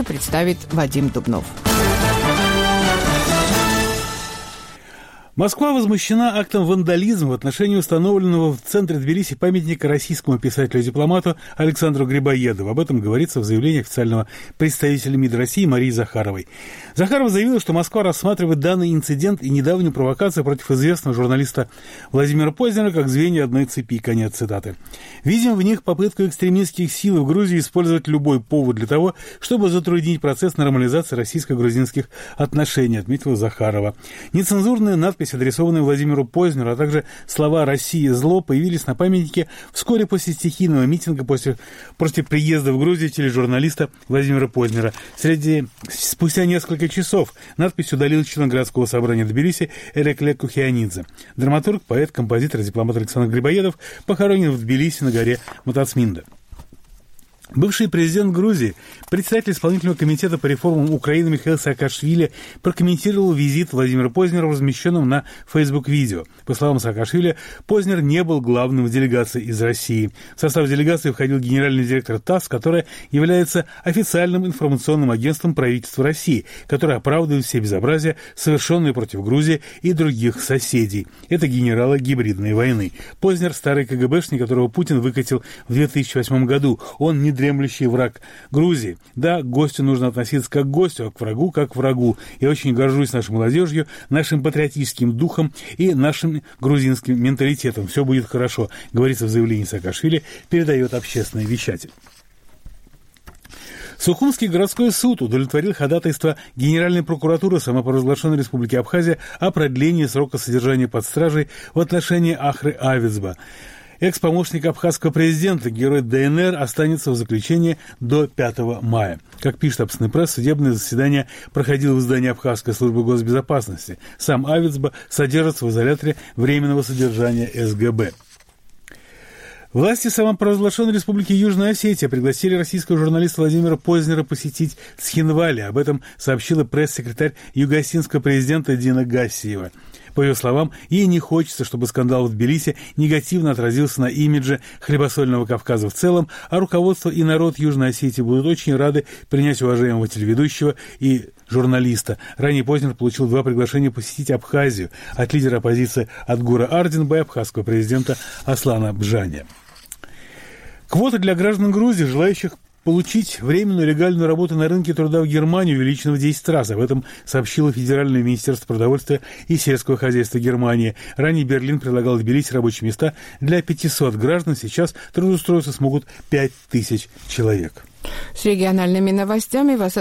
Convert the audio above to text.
представит Вадим Дубнов. Москва возмущена актом вандализма в отношении установленного в центре Тбилиси памятника российскому писателю и дипломату Александру Грибоедову. Об этом говорится в заявлении официального представителя МИД России Марии Захаровой. Захарова заявила, что Москва рассматривает данный инцидент и недавнюю провокацию против известного журналиста Владимира Познера как звенья одной цепи. Конец цитаты. «Видим в них попытку экстремистских сил в Грузии использовать любой повод для того, чтобы затруднить процесс нормализации российско-грузинских отношений», отметила Захарова. Нецензурные надписи, адресованные Владимиру Познеру, а также слова «Россия зло» появились на памятнике вскоре после стихийного митинга против приезда в Грузию тележурналиста Владимира Познера. Спустя несколько часов надпись удалил член городского собрания Тбилиси Эрекле Кухианидзе. Драматург, поэт, композитор, дипломат Александр Грибоедов похоронен в Тбилиси на горе Матацминда. Бывший президент Грузии, председатель исполнительного комитета по реформам Украины Михаил Саакашвили прокомментировал визит Владимира Познера в размещенном на Facebook видео. По словам Саакашвили, Познер не был главным в делегации из России. В состав делегации входил генеральный директор ТАСС, которая является официальным информационным агентством правительства России, которое оправдывает все безобразия, совершенные против Грузии и других соседей. Это генералы гибридной войны. Познер – старый КГБшник, которого Путин выкатил в 2008 году. Он не дремлющий враг Грузии. Да, к гостю нужно относиться как к гостю, а к врагу как к врагу. Я очень горжусь нашей молодежью, нашим патриотическим духом и нашим грузинским менталитетом. Все будет хорошо, говорится в заявлении Саакашвили, передает общественный вещатель. Сухумский городской суд удовлетворил ходатайство Генеральной прокуратуры самопровозглашенной Республики Абхазия о продлении срока содержания под стражей в отношении Ахры Авицба. Экс-помощник абхазского президента, герой ДНР, останется в заключении до 5 мая. Как пишет Абсный пресс, судебное заседание проходило в здании Абхазской службы госбезопасности. Сам Авицба содержится в изоляторе временного содержания СГБ. Власти самопровозглашенной Республики Южная Осетия пригласили российского журналиста Владимира Познера посетить Цхинвали. Об этом сообщила пресс-секретарь юго-осетинского президента Дина Гассиева. По ее словам, ей не хочется, чтобы скандал в Тбилиси негативно отразился на имидже хлебосольного Кавказа в целом, а руководство и народ Южной Осетии будут очень рады принять уважаемого телеведущего и журналиста. Ранее Познер получил 2 приглашения посетить Абхазию от лидера оппозиции Атгура Ардинба и абхазского президента Аслана Бжаня. Квота для граждан Грузии, желающих получить временную легальную работу на рынке труда в Германии, увеличена в 10 раз. Об этом сообщило Федеральное министерство продовольствия и сельского хозяйства Германии. Ранее Берлин предлагал Тбилиси рабочие места для 500 граждан. Сейчас трудоустроиться смогут 5000 человек. С региональными новостями вас